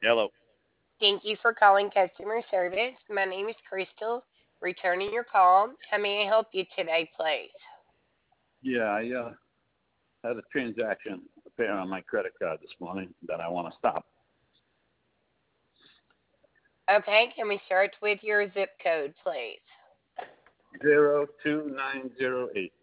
Hello. Thank you for calling customer service. My name is Crystal. Returning your call. How may I help you today, please? Yeah, I had a transaction appear on my credit card this morning that I want to stop. Okay, can we start with your zip code, please? 02908.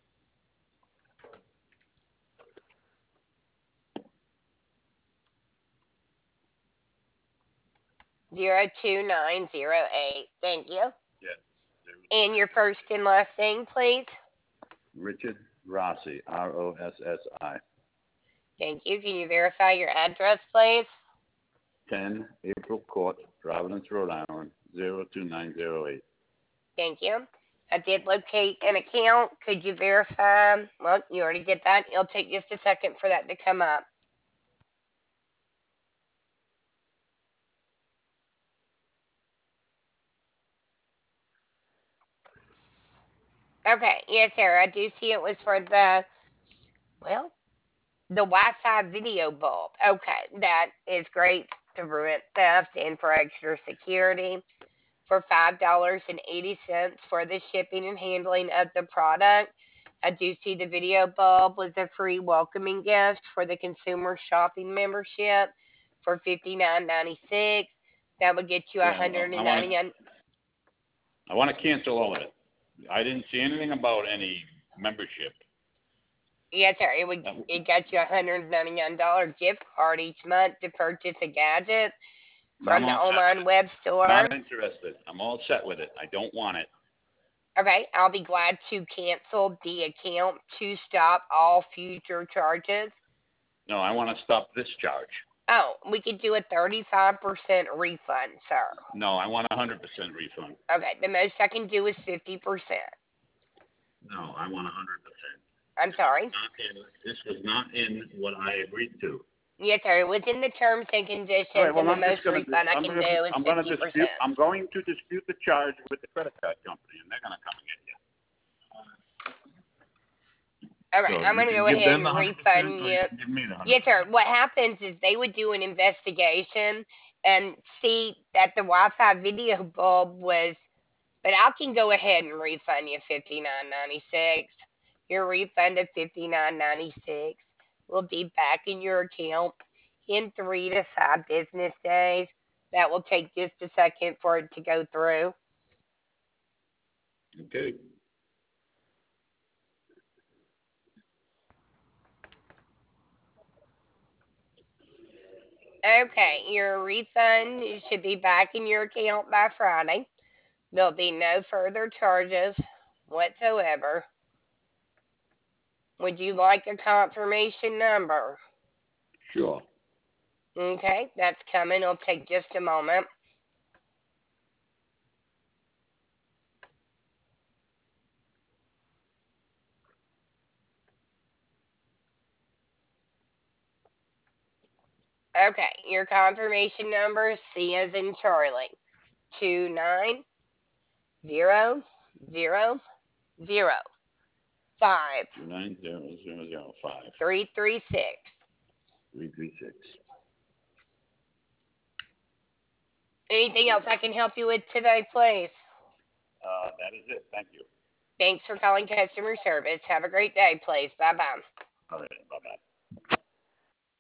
02908. Thank you. Yes. And your first and last name, please? Richard Rossi, Rossi. Thank you. Can you verify your address, please? 10 April Court, Providence, Rhode Island, 02908. Thank you. I did locate an account. Could you verify? Well, you already did that. It'll take just a second for that to come up. Okay, yes, sir. I do see it was for well, the Wi-Fi video bulb. Okay, that is great to prevent theft and for extra security. For $5.80 for the shipping and handling of the product. I do see the video bulb was a free welcoming gift for the consumer shopping membership for $59.96. That would get you Yeah, well, $199. I want to cancel all of it. I didn't see anything about any membership. Yes, sir. That, It got you $199 gift card each month to purchase a gadget I'm from the all set with online it. web Not store. interested. I'm all set with it. I don't want it. Okay, I'll be glad to cancel the account to stop all future charges. No, I want to stop this charge. Oh, we could do a 35% refund, sir. No, I want a 100% refund. Okay, the most I can do is 50%. No, I want a 100%. I'm This was sorry. not in. This was not in what I agreed to. Yes, sir. Within the terms and All right. conditions, Well, and the most refund I can do is I'm gonna dispute. 50%. I'm going to dispute the charge with the credit card company, and they're gonna come and get you. All right, So I'm you going to can go give ahead them the and 100%, refund or you you. can give me the Yes, 100%. sir. What happens is they would do an investigation and see that the Wi-Fi video bulb was. But I can go ahead and refund you $59.96. Your refund of $59.96 will be back in your account in 3 to 5 business days. That will take just a second for it to go through. Okay. Okay, your refund should be back in your account by Friday. There'll be no further charges whatsoever. Would you like a confirmation number? Sure. Okay, that's coming. It'll take just a moment. Okay, your confirmation number is C as in Charlie. 29000 2900005 336. 336. Anything else I can help you with today, please? That is it. Thank you. Thanks for calling customer service. Have a great day, please. Bye bye. All right. Bye bye.